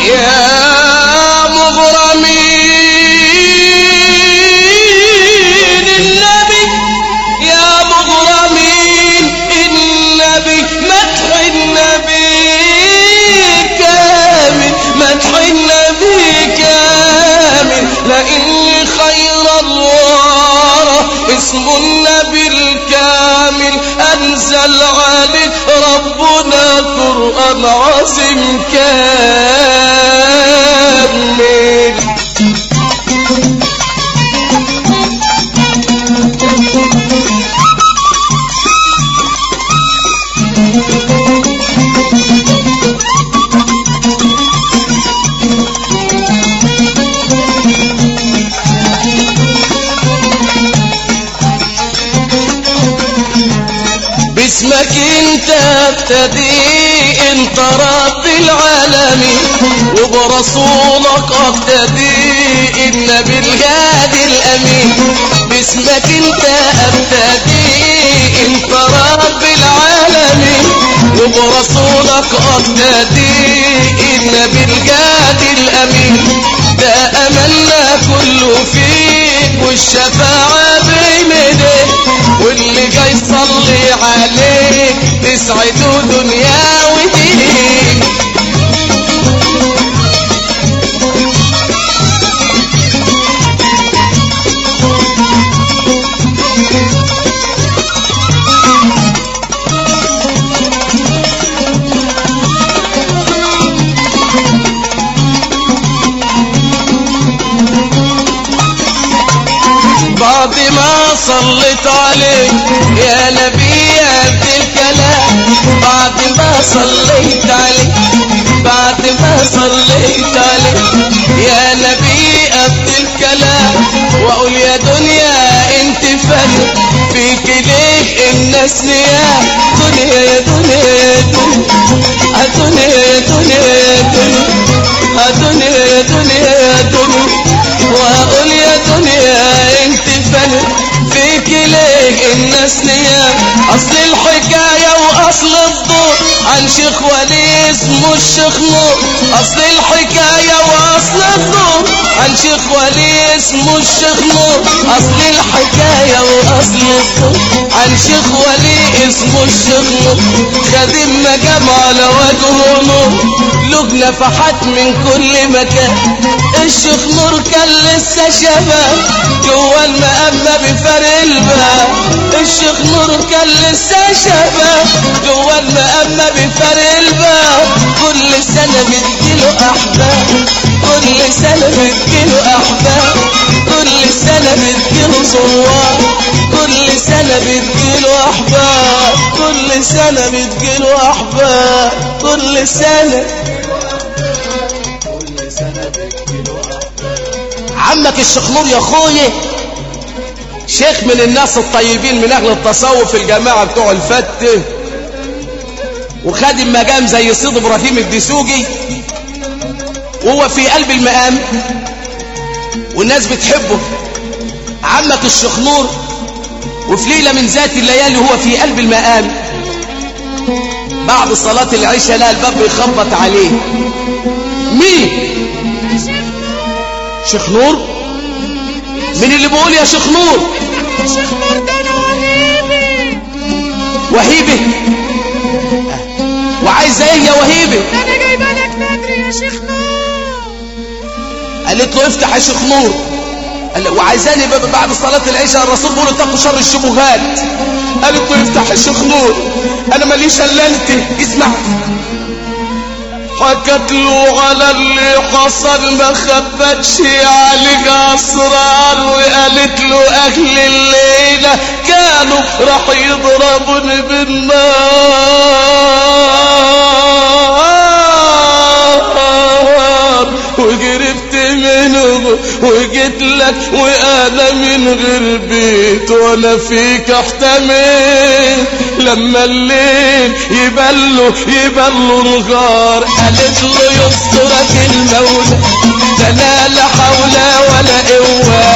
يا مغرمين النبي يا مغرمين النبي مدح النبي كامل مدح النبي كامل لئن خير الورى اسم النبي الكامل أنزل عليه ربنا قرآن عظيم كامل باسمك انت ابتدي انت رب العالمين وبرسولك ابتدي النبي الهادي الامين باسمك انت ابتدي انت رب العالمين وبرسولك ابتدي النبي الهادي الامين ده املنا كله فيك والشفاعة بين ايديك واللي جاي يصلي عليك تسعده دنيا ودين بعد ما صليت عليك يا نبي عبد الكلام بعد ما صليت عليك بعد ما صليت عليك يا نبي عبد الكلام واقول يا دنيا انت فن فيك ليه الناس نيام دنيا يا دنيا يا دنيا يا دنيا يا دنيا يا دنيا يا دنيا واقول يا دنيا انت فن فيك ليه الناس نيام اصل الحكاية واصل الدور عن شيخ ولي اسمه الشيخ نور اصل الحكاية واصل الدور عن شيخ ولي اسمه الشيخ نور اصل الحكاية واصل الدور عن شيخ ولي اسمه الشيخ نور خادم مقام على وجهه نور له نفحات من كل مكان الشيخ نور كان لسه شباب جوا المقام بفرق الباب الشيخ نور كان لسه شباب جوا المقام بفرق الباب كل سنة بتجيله احباب كل سنة بتجيله احباب كل سنة بتجيله زوار كل سنة بتجيله احباب كل سنة بتجيله احباب كل سنة عمك الشيخ نور يا اخويا شيخ من الناس الطيبين من اهل التصوف الجماعه بتوع الفتة وخادم مقام زي سيد ابراهيم الدسوقي وهو في قلب المقام والناس بتحبه عمك الشيخ نور وفي ليله من ذات الليالي هو في قلب المقام بعد صلاه العشاء لقى الباب بيخبط عليه مين شيخ نور مين اللي بيقول يا شيخ نور شيخ نور ده انا وهيبه وعايزه ايه يا وهيبه انا جايبه لك بدري يا شيخ نور قالت له افتح يا شيخ نور وعايزاني بعد صلاه العشاء الرسول بيقول اتقوا شر الشبهات قالت له افتح يا شيخ نور انا ماليش الا انت اسمع حكت له على اللي حصل ما خبتش عليك اسرار وقالت له اهل الليله كانوا راح يضربوني بالنار وجربت منه وجيت لك وانا من غير بيت وانا فيك احتمل لما الليل يبلو نهار قالت له يسترك المولى ده لا لا حول ولا قوه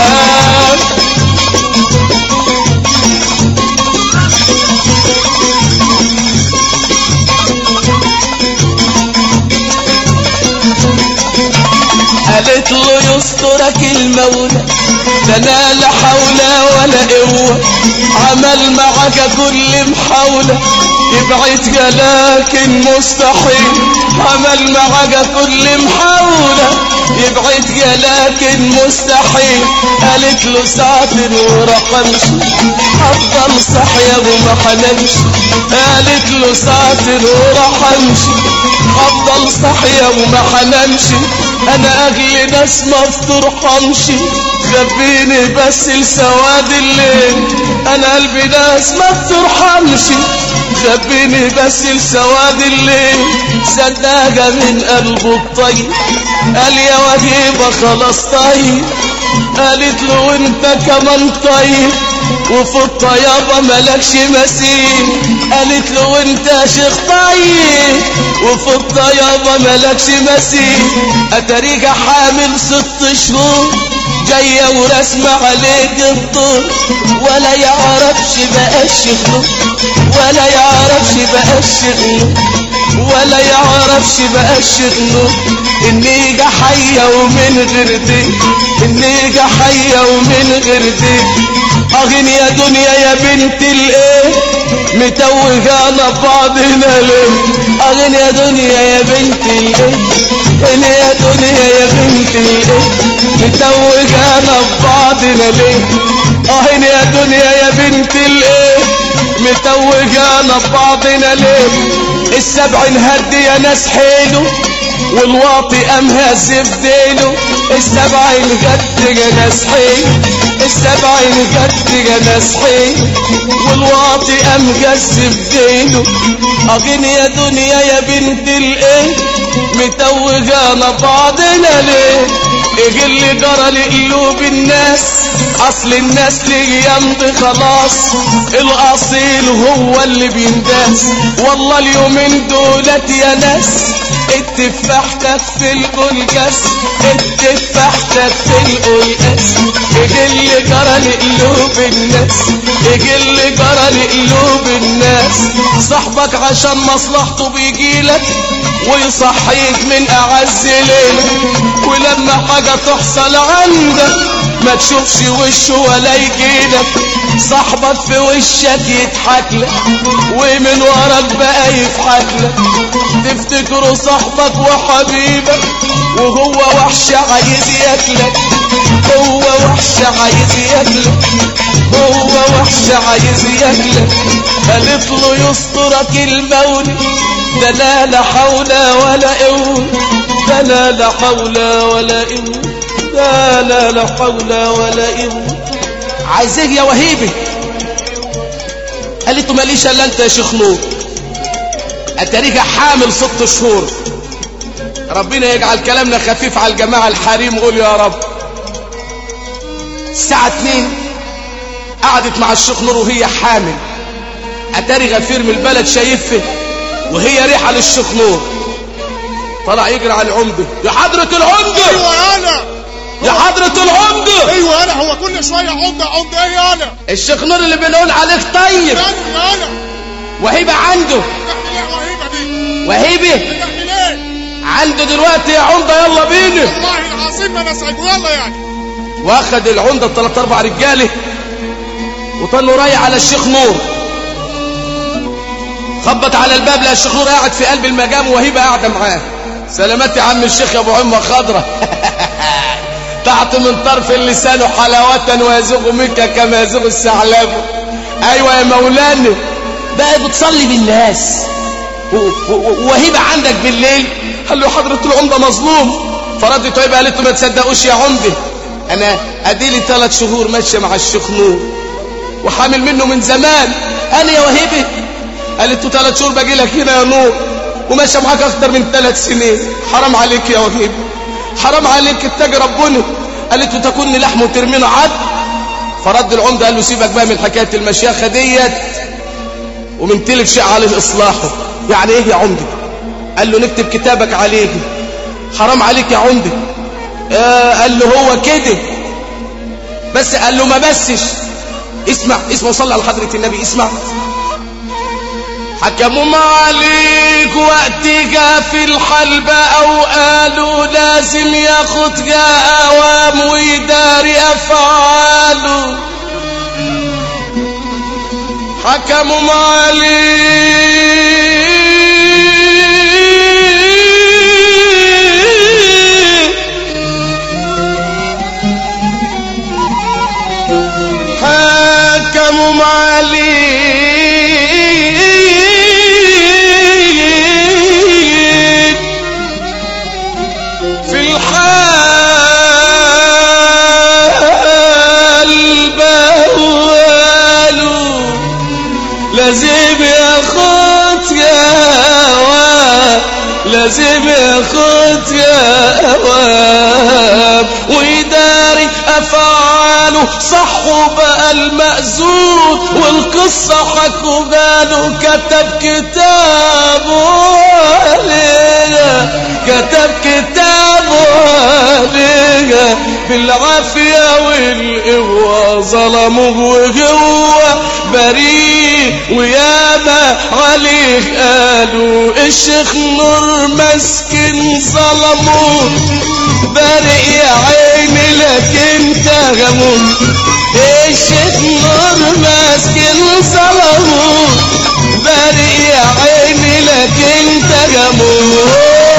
قالت له يسترك المولى ده انا لا حول ولا قوة عمل معك كل محاولة يبعد لكن مستحيل عمل معك كل محاولة يبعد لكن مستحيل قالت له سافر وراح امشي افضل صحيا وما حنمشي قالت له سافر وراح امشي افضل صحيا وما حنمشي انا اغلي ناس ما بترحمشي خبيني بس لسواد الليل انا قلبي ناس ما بترحمشي خبيني بس لسواد الليل صدقها من قلبه الطيب قال يا وهيبة خلاص طيب قالت له وانت كمان طيب وفي الطيابة ملكش مثيل قالت له وانت شيخ طيب وفي الطيابة ملكش مثيل اتاريك حامل 6 شهور جاية ورسمة عليك الطول ولا يعرفش بقى الشغل ولا يعرفش بقى الشغل ولا يعرفش بقى الشغل النيجة حية ومن غير دي النيجة حية ومن غير دي اغن يا دنيا يا بنت الايه متوهانا بعضنا ليه اغن يا دنيا يا بنت الايه اغن يا دنيا يا بنت الايه متوهانا بعضنا ليه اغن يا دنيا يا بنت الايه متوهانا بعضنا ليه السبع انهد يا ناس حيله والواطي قام هزف ديله السبع انهد يا ناس حيله السبع انهد يا ناس حيله والواطي قام هزف ديله اغن يا دنيا يا بنت الايه متوهانا بعضنا ليه ايه اللي جرى لقلوب الناس اصل الناس ليه يمضي خلاص الاصيل هو اللي بينداس والله اليومين دولت يا ناس اتفاحتك في القلقاس اتفاحتك في القلقاس ايه اللي جرى لقلوب الناس ايه اللي جرى لقلوب الناس صاحبك عشان مصلحته بيجيلك ويصحيك من اعز ليلة ولما حاجة تحصل عندك ما تشوفش وشه ولا يجيلك صاحبك في وشك يضحكلك ومن وراك بقى يضحكلك تفتكره صاحبك وحبيبك وهو وحش عايز ياكلك هو وحش عايز ياكلك هو وحش عايز ياكلك قالت له يسترك المولى ده لا حول ولا قوة ده لا حول ولا قوة ده لا حول ولا قوة عايزك يا وهيبة قالت له ماليش الا انت يا شيخ نور اتاريك حامل 6 شهور ربنا يجعل كلامنا خفيف على الجماعة الحريم قول يا رب الساعة 2 قعدت مع الشيخ نور وهي حامل اتاري غفير من البلد شايفه وهي ريحة للشيخ نور طلع يجري على العمدة يا حضرة العمدة ايوه انا يا حضرة العمدة ايوه انا هو كل شوية عمدة ايه انا الشيخ نور اللي بنقول عليك طيب انا وهيبة عنده تحكي ليه وهيبة دي وهيبة تحكي ليه عنده دلوقتي يا عمدة يلا بينا والله العظيم ما نسعده يلا يعني واخد العمدة 3 4 رجاله وطلوا رايح على الشيخ نور خبط على الباب لقى الشيخ نور قاعد في قلب المجام وهيبة قاعدة معاه سلامات يا عم الشيخ يا ابو عمة خضرة تحت من طرف اللسان حلاوة ويزوغ منك كما يزوغ الثعلب ايوه يا مولانا بقى بتصلي بالناس وهيبة عندك بالليل قال له حضرة العمدة مظلوم فردت وهيبة قالت له ما تصدقوش يا عمدة انا اديلي 3 شهور ماشية مع الشيخ نور وحامل منه من زمان انا يا وهيبة قالت له 3 شهور باجي لك هنا يا نور وماشي معاك اكتر من 3 سنين حرام عليك يا وهيبة حرام عليك اتقي ربنا قالت له تكون لحم وترمينا عد فرد العمدة قال له سيبك بقى من حكاية المشيخة ديت ومن تلك شيء عليه اصلاحه يعني ايه يا عمدة قال له نكتب كتابك عليه حرام عليك يا عمدة قال له هو كده بس قال له ما بسش اسمع وصلي على حضرة النبي اسمع حكموا عليك وقتك في الحلبة او قالوا لا لازم ياخد اوام ويداري افعاله. حكموا معاليه حكموا معاليه في الحال بهواله. لازم ياخد جواب لازم ياخد جواب ويداري افعاله. صحوا بقى المأذون والقصة حكوا باله. كتب كتابه علينا كتب كتابه علينا بالعافية والقوة. ظلموه وهو بريء وياما عليه قالوا. الشيخ نور مسكن ظلموه بريء يا عيني لكن تهموه. الشيخ نور مسكن ظلموه بريء يا عيني لكن تهموه.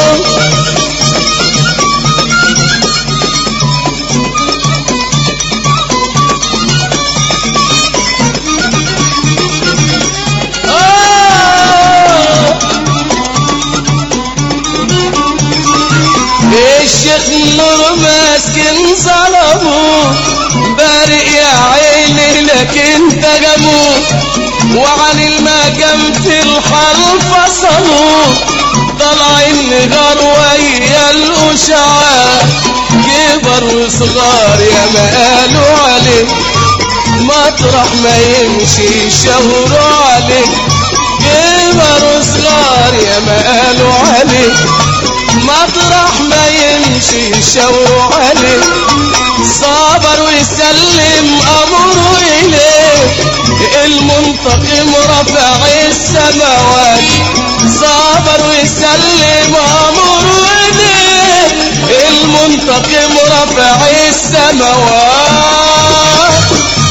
الشيخ نور مسكن ظلموه بريء يا عيني لكن تهموه. وعن المقام في الحال فصلوه. طلع النهار ويا الاشعاع كبر وصغار يا ما قالوا عليه. مطرح ما يمشي شاوروا عليه. كبر وصغار يا ما قالوا عليه. مطرح ما يمشي شاوروا عليه. صبر ويسلم امره اليه. المنتقم رفع السماوات. صبر ويسلم امره اليه. المنتقم رفع السماوات.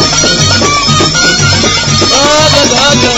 هذا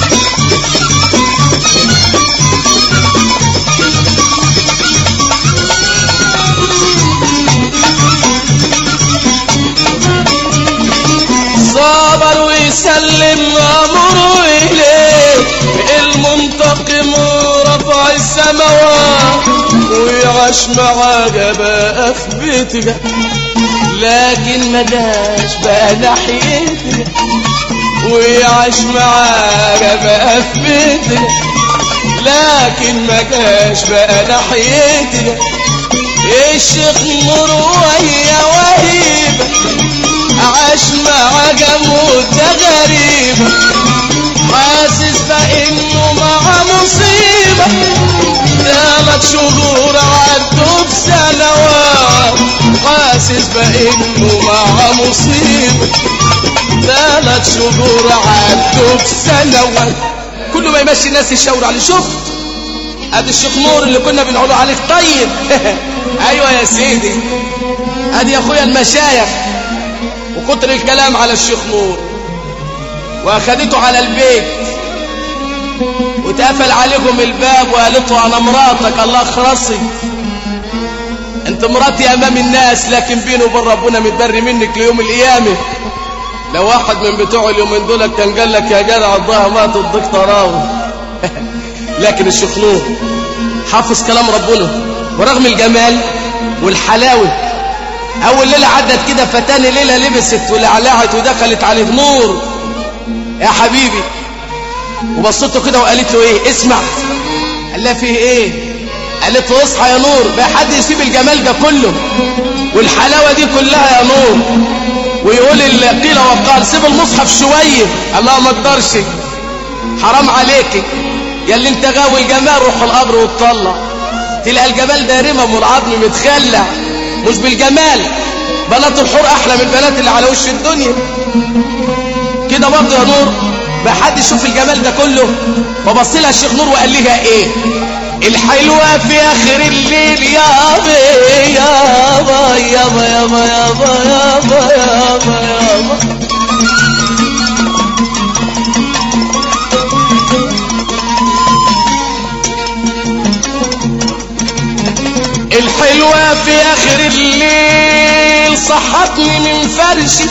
صبر ويسلم امره اليه. المنتقم رفع السماوات. ويعاش معاه بقى في بيتنا لكن ما جاش بقى ناحيتنا. ويعاش معاه بقى في بيتنا لكن ما جاش بقى ناحيتنا. الشيخ نور وهي وهيبه عاش مع جمودة غريبة. حاسس بانه مع مصيبة. 3 شهور عدوا بسنوات. حاسس بانه مع مصيبة. 3 شهور عدوا بسنوات. كل ما يمشي الناس يشاور عليه. شفت ادي الشيخ نور اللي كنا بنقول عليه طيب. ايوه يا سيدي ادي يا اخويا المشايخ وكتر الكلام على الشيخ نور. واخدته على البيت وتقفل عليكم الباب وقالت له انا مراتك. الله اخرسي انت مراتي امام الناس لكن بينه وبين ربنا متبري منك ليوم القيامه. لو واحد من بتوع اليومين دول كان قال لك يا جدع الضها مات الدكتور راوي. لكن الشيخ نور حافظ كلام ربنا ورغم الجمال والحلاوه. اول ليله عدت كده فتاني ليله لبست ولعلعت ودخلت عليه. نور يا حبيبي. وبصته كده وقالت له ايه اسمع. قال لها فيه ايه. قالت له اصحى يا نور بقى حد يسيب الجمال ده كله والحلاوه دي كلها يا نور ويقول قيل وقال سيب المصحف شويه. الله ما اقدرش حرام عليك يا اللي انت غاوي الجمال. روح القبر واتطلع تلقى الجمال ده رمم والعظم متخلع. مش بالجمال بنات الحور احلى من البنات اللي على وش الدنيا كده برضه يا نور. بقى حد يشوف الجمال ده كله. فبص لها الشيخ نور وقال لها ايه. الحلوة في اخر الليل يابا يابا يابا يابا يابا يابا يابا يابا الحلوة في اخر الليل صحتني من فرشي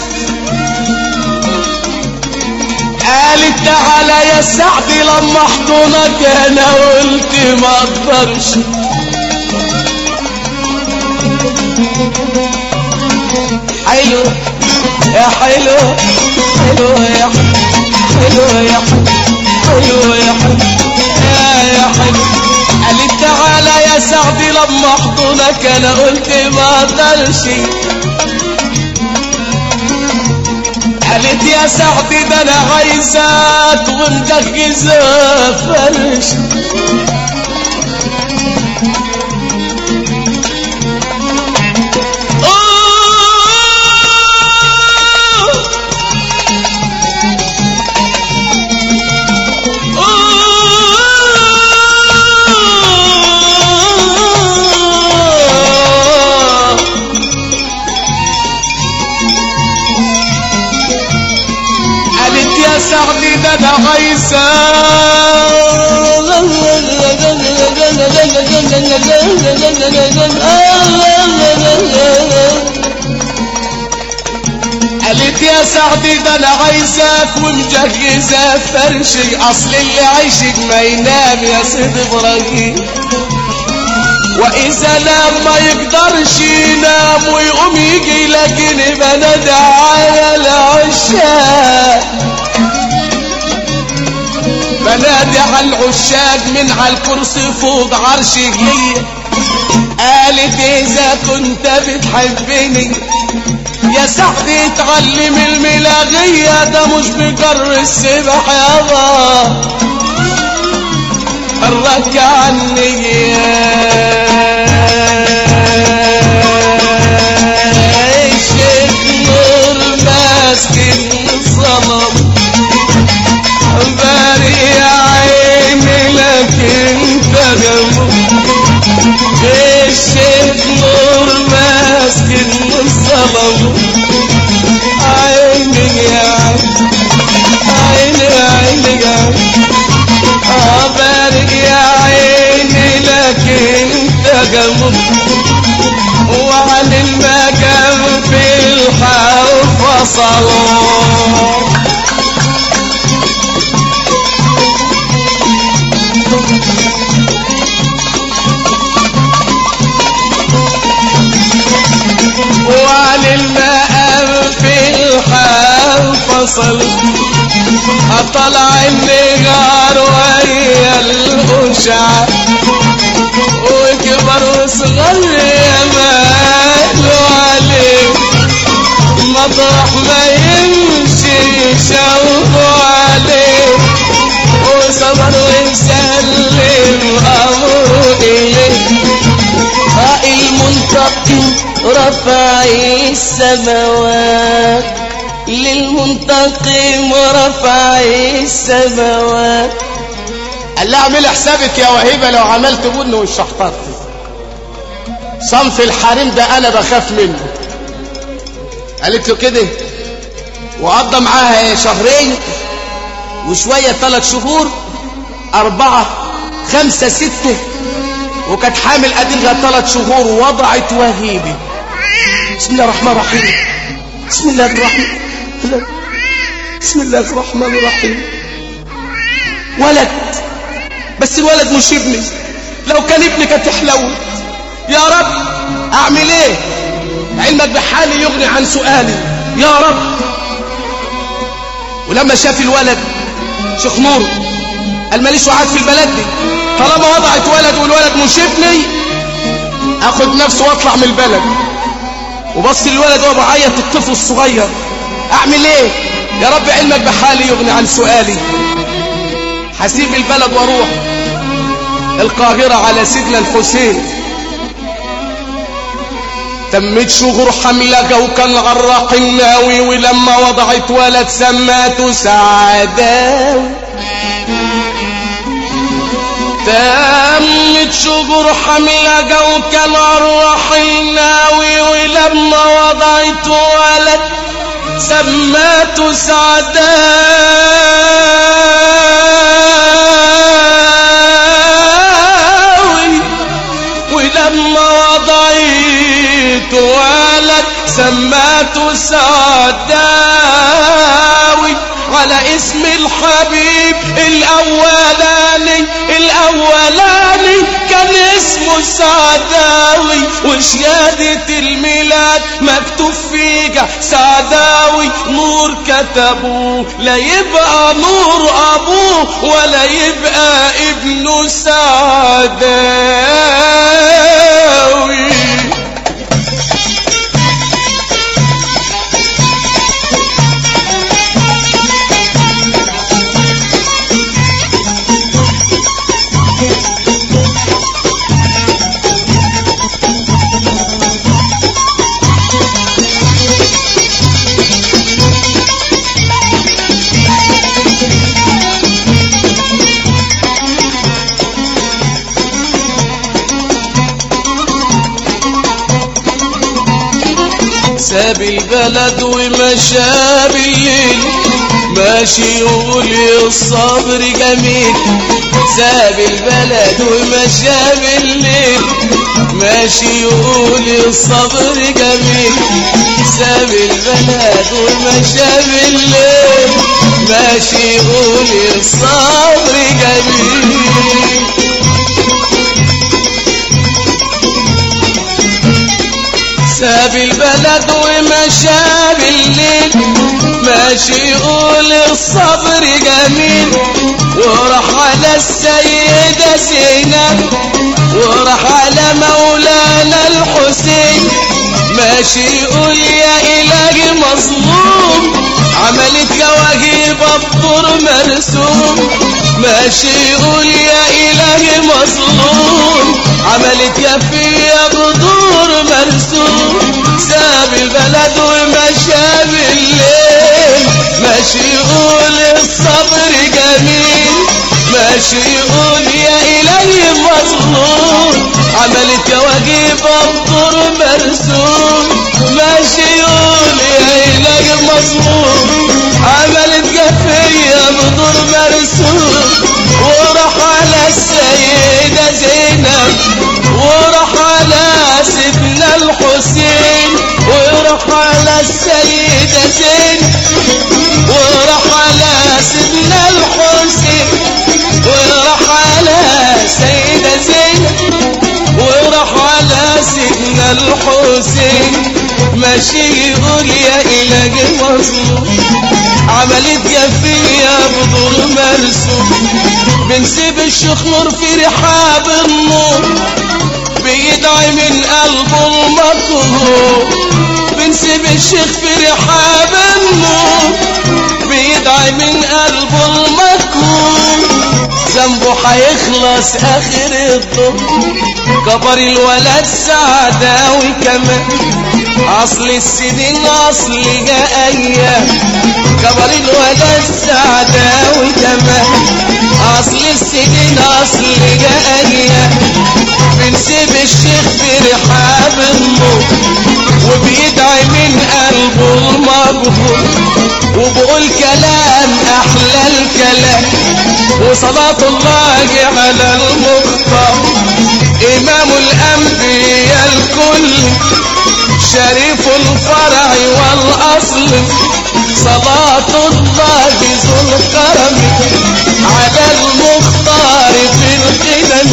قالت تعالى يا سعدي لما احضنك انا قلت ما اقدرش حلو يا حلو حلو يا حلو يا حلو يا حلو يا حلو قالت تعالى يا سعدي لما احضنك انا قلت ما اقدرش قالت يا سعدي ده انا عايزاك ومجهزه فرش سعدي ده انا عايزة قالت يا سعدي ده انا عايزاك ومجهزة فرشي اصل اللي عايشك ما ينام يا سيد ابراهيم واذا نام ما يقدرش ينام ويقوم يجي لكن بنادى على العشاق بنادي على العشاق من على الكرسي فوق عرشي ليا قالت اذا كنت بتحبني يا سعدي اتعلم الملاغية ده مش بجر السبح يابا الرك عني الشيخ نور ماسك الصلب باري عيني لكن تغمض الشيخ نور ماسك الصلب عيني يا عيني عيني يا باري يا عيني لكن تغمض وعن المكان في الحرف صلاه وعن الماء في الحال فصل طلع النهار ويا الأشعة وكبر وصغر يا ماله عليه مطرح ما يمشي شوفه عليه وصبر ويسلم أمره إليه المنتقم رفع السماوات للمنتقم رفع السماوات قال لها اعمل حسابك يا وهيبة لو عملت بن والشحطات صنف الحريم ده انا بخاف منه قالت له كده وقضى معاها شهرين وشوية 3 شهور 4 5 6 وكانت حامل اديلها 3 شهور ووضعت وهيبة بسم الله الرحمن الرحيم بسم الله الرحمن بسم الله الرحمن الرحيم ولد بس الولد مش ابني لو كان ابني كانت حلوت يا رب اعمل ايه علمك بحالي يغني عن سؤالي يا رب ولما شاف الولد شيخ نور قال ماليش وعاد في البلد دي طالما وضعت ولد والولد مش ابني اخد نفسه واطلع من البلد وبص الولد وهو بعيط الطفل الصغير اعمل ايه يا رب علمك بحالي يغني عن سؤالي هسيب البلد واروح القاهرة على سيدنا الحسين تمت شهور حملة وكان غرق الناوي ولما وضعت ولد سماته سعداوي تمت شجر حملة وكان الرحيل ناوي، ولما وضعت ولد سماته سعداوي، ولما وضعت ولد سماته سعداوي على اسم الحبيب الأولاني كان اسمه سعداوي، وشهادة الميلاد مكتوب فيها سعداوي نور كتبوه، لا يبقى نور أبوه ولا يبقى ابنه سعداوي. ساب البلد ومشى بالليل، ماشي يقول الصبر جميل. ساب البلد ومشى بالليل، ماشي يقول الصبر جميل. ساب البلد ومشى بالليل، ماشي يقول الصبر جميل. ساب البلد ومشى بالليل، ماشي يقول الصبر جميل. وراح على السيدة زينب، وراح على مولانا الحسين، ماشي يقول يا إلهي مظلوم عملت كواكب الطور مرسوم. ماشي يقول يا إلهي مظلوم عملت كفية بدور مرسوم. ساب البلد ومشى بالليل، ماشي يقول الصبر جميل. ماشي يقول يا إلهي مظلوم عملت كواكب الطور مرسوم. ماشي يقول يا إلهي مظلوم عملت كفية بدور مرسوم. وراح على السيدة زينب، وراح على سيدنا الحسين، وراح على السيدة زينب، وراح على سيدنا الحسين، وراح على سيدة زينب، وراح على سيدنا الحسين. ماشي يقول يا إلهي مظلوم عملت جفية بدور مرسوم. بنسيب الشيخ نور في رحاب النور بيدعي من قلبه المكروه. بنسيب الشيخ في رحاب النور بيدعي من قلبه المكروه. ذنبه هيخلص آخر الظهر، كبر الولد سعداوي كمان. أصل السنين أصل جاء أيام، كبر الولد سعداوي كمان. أصل السنين أصل جاء أيام. بنسيب الشيخ في رحاب النور وبيدعي من قلبه المغفور، وبقول كلام أحلى الكلام. وصلاة الله على المختار إمام الأنبياء الكل، شريف الفرع والأصل. صلاة الله ذو الكرم على المختار في القدم،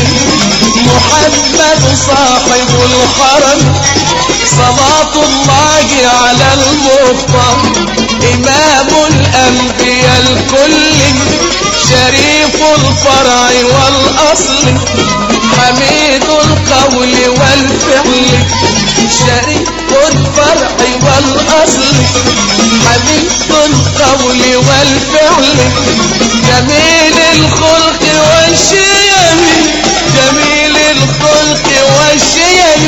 محمد صاحب الحرم. صلاة الله على المختار إمام الأنبياء الكل، شريف الفرع والأصل، حميد القول والفعل. شريف الفرع والأصل، حميد القول والفعل. جميل الخلق والشيم، جميل الخلق والشيم.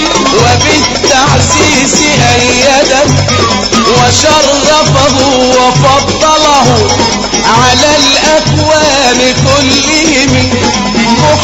وبالتعزيز أيده وشرفه وفضله على الأكوان كلهم.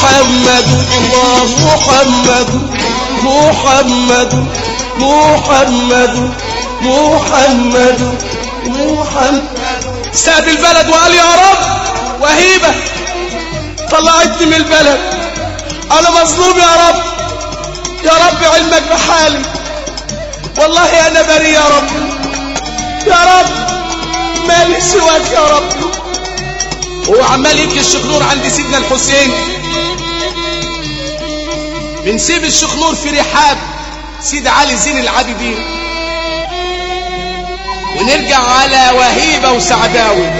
محمد محمد محمد محمد محمد. ساد البلد وقال يا رب وهيبة طلعتني من البلد، انا مظلوم يا رب، يا رب علمك بحالي، والله انا بريء يا رب، يا رب مالي سواك يا رب. هو عمال يبكي الشيخ نور عند سيدنا الحسين. بنسيب الشيخ نور في رحاب سيد علي زين العابدين ونرجع على وهيبة وسعداوي.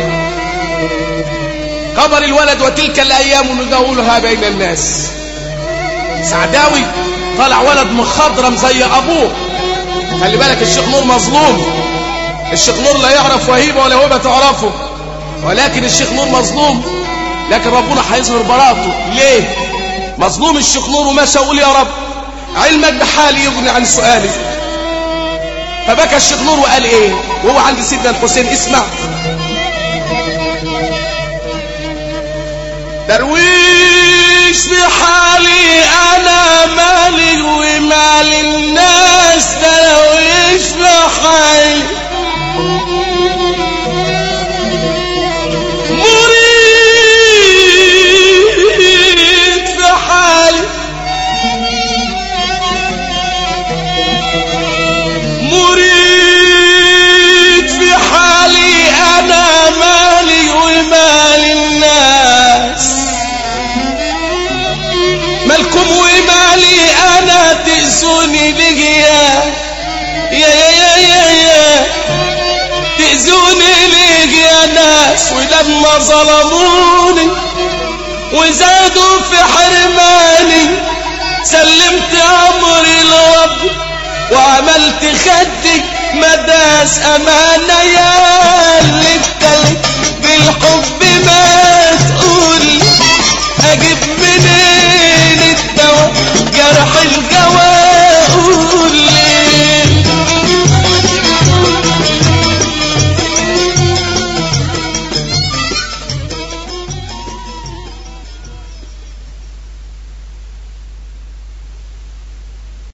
كبر الولد وتلك الايام نداولها بين الناس. سعداوي طلع ولد مخضرم زي ابوه. خلي بالك الشيخ نور مظلوم، الشيخ نور لا يعرف وهيبة ولا وهيبة تعرفه، ولكن الشيخ نور مظلوم، لكن ربنا هيظهر براءته. ليه مظلوم الشيخ نور؟ وماشي اقول يا رب علمك بحالي يغني عن سؤالي. فبكى الشيخ نور وقال ايه وهو عند سيدنا الحسين؟ اسمع. درويش بحالي انا مالي ومال الناس، درويش بحالي مريد في حالي، مريد في حالي انا مالي ومال الناس، مالكم ومالي انا تأذوني ليه يا تأذوني ليه يا ناس؟ ولما ظلموني وزادوا في حرماني سلمت امري لربي وعملت خدي مداس امانه. يا اللي ابتليت بالحب